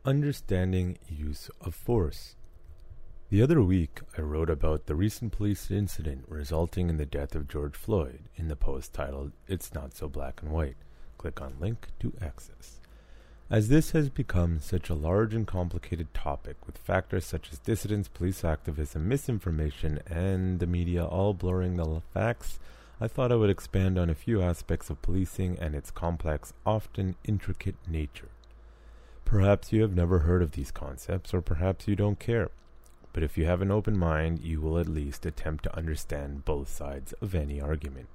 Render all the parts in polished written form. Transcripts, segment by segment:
Understanding use of force. The other week, I wrote about the recent police incident resulting in the death of George Floyd in the post titled, "It's Not So Black and White." Click on link to access. As this has become such a large and complicated topic, with factors such as dissidents, police activism, misinformation, and the media all blurring the facts, I thought I would expand on a few aspects of policing and its complex, often intricate nature. Perhaps you have never heard of these concepts, or perhaps you don't care. But if you have an open mind, you will at least attempt to understand both sides of any argument.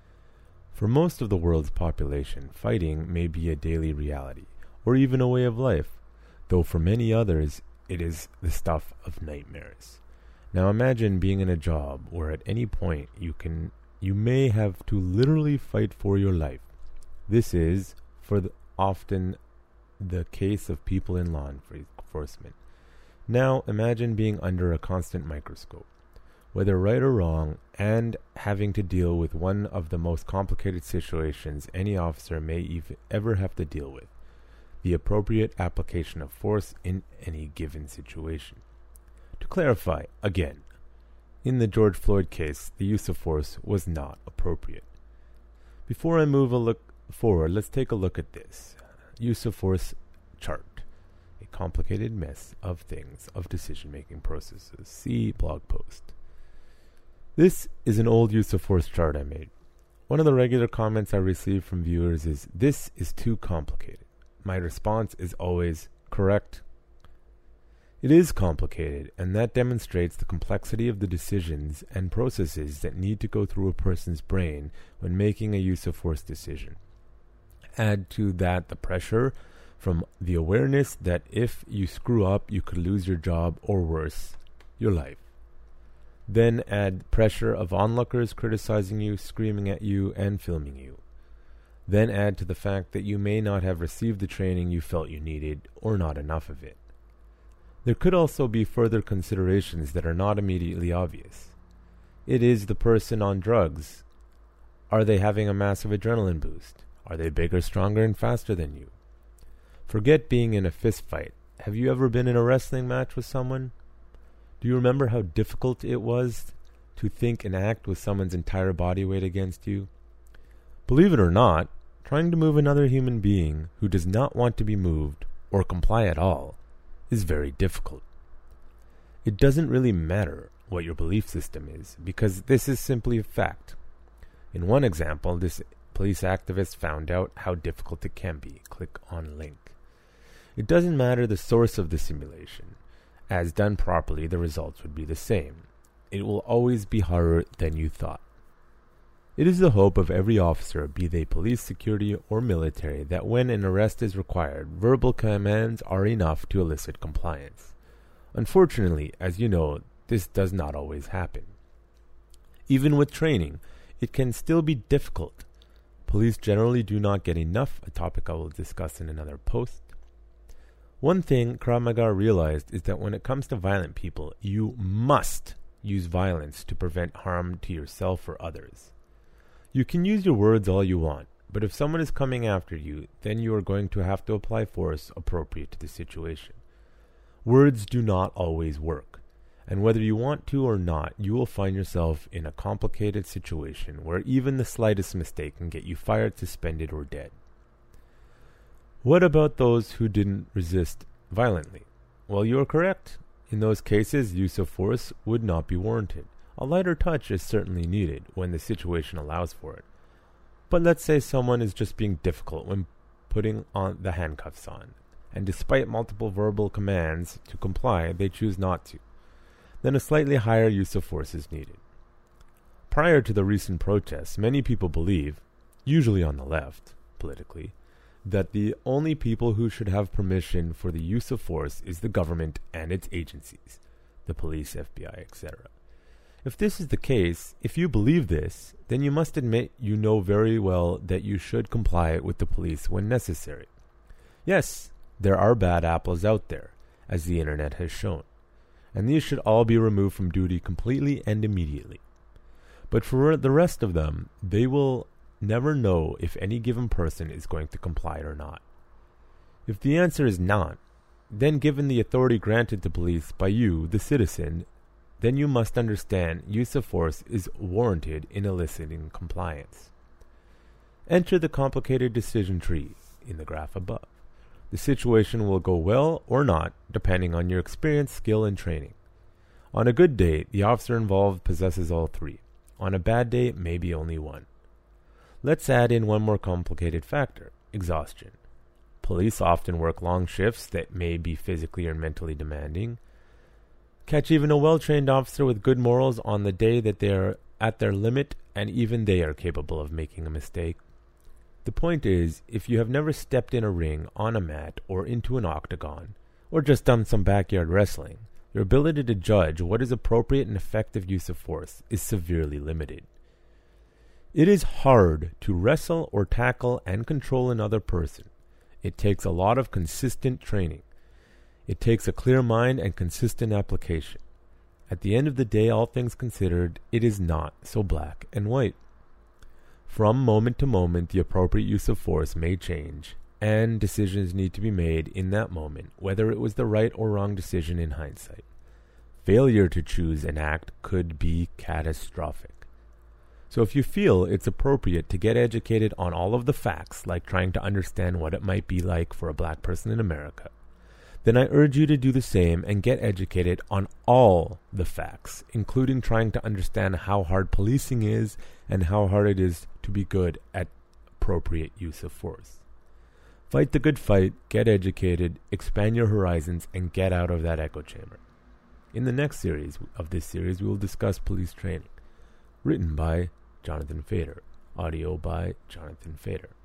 For most of the world's population, fighting may be a daily reality, or even a way of life, though for many others, it is the stuff of nightmares. Now imagine being in a job where at any point you may have to literally fight for your life. This is often the case of people in law enforcement. Now imagine being under a constant microscope, whether right or wrong, and having to deal with one of the most complicated situations any officer may ever have to deal with: the appropriate application of force in any given situation. To clarify, again, in the George Floyd case, the use of force was not appropriate. Before I move forward, let's take a look at this use of force chart, a complicated mess of things, of decision-making processes. See blog post. This is an old use of force chart I made. One of the regular comments I receive from viewers is, "This is too complicated." My response is always, correct. It is complicated, and that demonstrates the complexity of the decisions and processes that need to go through a person's brain when making a use of force decision. Add to that the pressure from the awareness that if you screw up, you could lose your job, or worse, your life. Then add pressure of onlookers criticizing you, screaming at you, and filming you. Then add to the fact that you may not have received the training you felt you needed, or not enough of it. There could also be further considerations that are not immediately obvious. It is the person on drugs. Are they having a massive adrenaline boost? Are they bigger, stronger, and faster than you? Forget being in a fist fight. Have you ever been in a wrestling match with someone? Do you remember how difficult it was to think and act with someone's entire body weight against you? Believe it or not, trying to move another human being who does not want to be moved, or comply at all, is very difficult. It doesn't really matter what your belief system is, because this is simply a fact. In one example, this police activist found out how difficult it can be. Click on link. It doesn't matter the source of the simulation. As done properly, the results would be the same. It will always be harder than you thought. It is the hope of every officer, be they police, security, or military, that when an arrest is required, verbal commands are enough to elicit compliance. Unfortunately, as you know, this does not always happen. Even with training, it can still be difficult. Police generally do not get enough, a topic I will discuss in another post. One thing Krav Maga realized is that when it comes to violent people, you must use violence to prevent harm to yourself or others. You can use your words all you want, but if someone is coming after you, then you are going to have to apply force appropriate to the situation. Words do not always work, and whether you want to or not, you will find yourself in a complicated situation where even the slightest mistake can get you fired, suspended, or dead. What about those who didn't resist violently? Well, you are correct. In those cases, use of force would not be warranted. A lighter touch is certainly needed when the situation allows for it. But let's say someone is just being difficult when putting on the handcuffs on, and despite multiple verbal commands to comply, they choose not to. Then a slightly higher use of force is needed. Prior to the recent protests, many people believe, usually on the left, politically, that the only people who should have permission for the use of force is the government and its agencies, the police, FBI, etc. If this is the case, if you believe this, then you must admit you know very well that you should comply with the police when necessary. Yes, there are bad apples out there, as the internet has shown, and these should all be removed from duty completely and immediately. But for the rest of them, they will never know if any given person is going to comply or not. If the answer is not, then given the authority granted to police by you, the citizen, then you must understand use of force is warranted in eliciting compliance. Enter the complicated decision tree in the graph above. The situation will go well or not, depending on your experience, skill, and training. On a good day, the officer involved possesses all three. On a bad day, maybe only one. Let's add in one more complicated factor, exhaustion. Police often work long shifts that may be physically or mentally demanding. Catch even a well-trained officer with good morals on the day that they are at their limit, and even they are capable of making a mistake. The point is, if you have never stepped in a ring, on a mat, or into an octagon, or just done some backyard wrestling, your ability to judge what is appropriate and effective use of force is severely limited. It is hard to wrestle or tackle and control another person. It takes a lot of consistent training. It takes a clear mind and consistent application. At the end of the day, all things considered, it is not so black and white. From moment to moment, the appropriate use of force may change, and decisions need to be made in that moment, whether it was the right or wrong decision in hindsight. Failure to choose an act could be catastrophic. So if you feel it's appropriate to get educated on all of the facts, like trying to understand what it might be like for a black person in America, then I urge you to do the same and get educated on all the facts, including trying to understand how hard policing is and how hard it is to be good at appropriate use of force. Fight the good fight, get educated, expand your horizons, and get out of that echo chamber. In the next series of this series, we will discuss police training. Written by Jonathan Fader. Audio by Jonathan Fader.